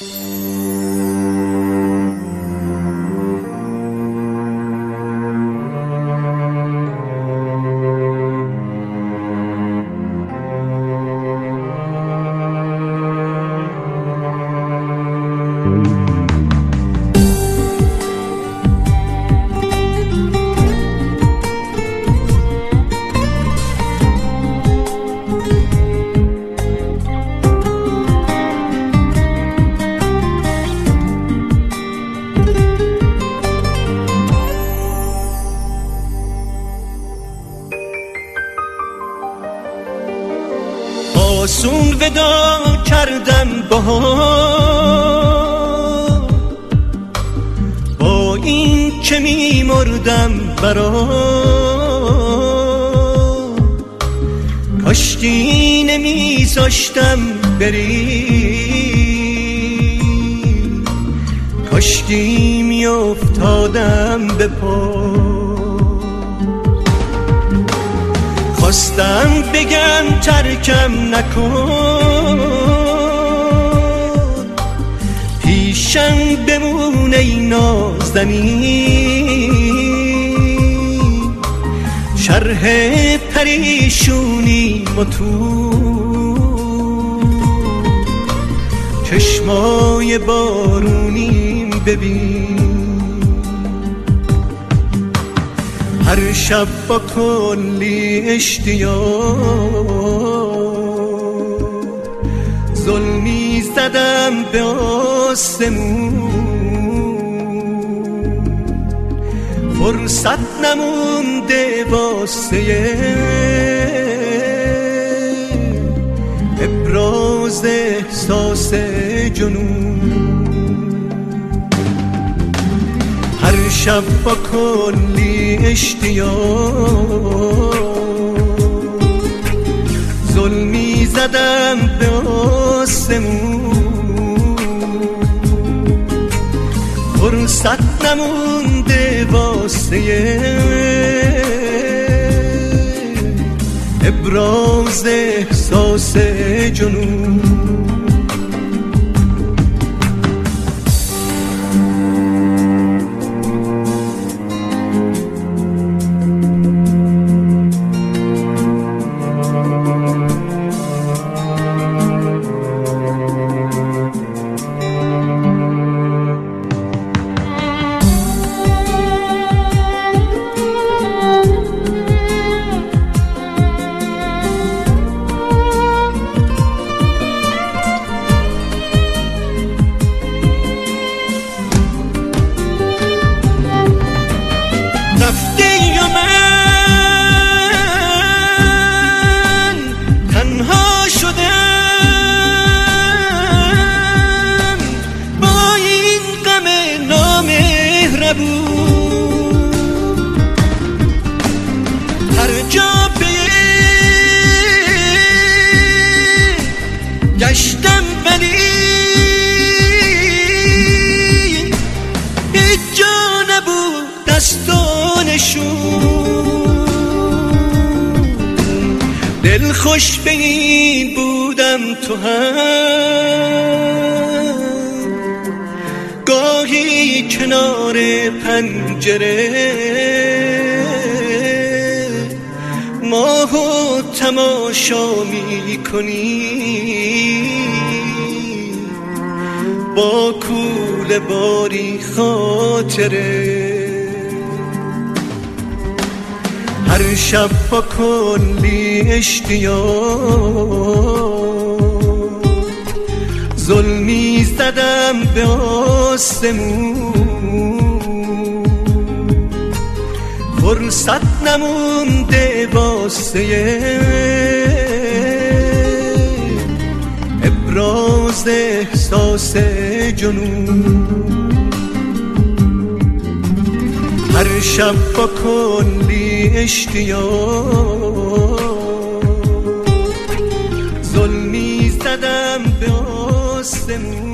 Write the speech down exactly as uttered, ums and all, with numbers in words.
آسون ودا کردم باها، با این که می مردم برا، کاشکی نمی زاشتم بری، کاشکی می افتادم به پا. خواستم بگم ترکم نکن، پیشم بمون ای نازنین، شرح پریشونی متو، چشمای بارونیم ببین. هر شب با کلی اشتیاق ظلمی زدم به آسمون، فرصت نمونده واسه ابراز احساس جنون. هر شب با کلی اشتیاق ظلمی زدم به آسمون، فرصت نمونده واسه ابراز احساس جنون. رفتی و من تنها شدم، با این غم نامهربون، هر جا گشتم ولی هیچ جا نبود دستانشون. دل خوش به این بودم تو هم، گاهی کنار پنجره ماهو تماشا می کنی، با کوله باری خاطره. هر شب با کلی اشتیاق ظلمی زدم به آسمون، فرصت نمونده واسه ابراز احساس جنون. هر شب با کلی اشتیاق ظلمی زدم به آسمون،